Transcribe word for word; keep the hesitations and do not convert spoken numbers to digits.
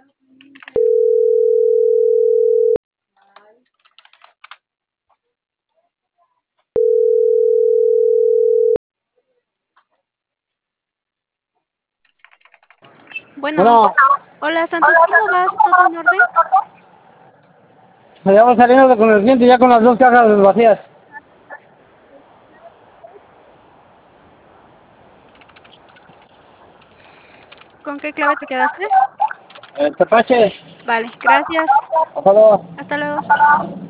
Bueno, Bueno, hola Santos, ¿cómo vas? ¿Todo en orden? me llamo saliendo con el cliente ya con las dos cajas vacías. ¿Con qué clave te quedaste? El tepache, Vale, gracias. hasta luego. Hasta luego.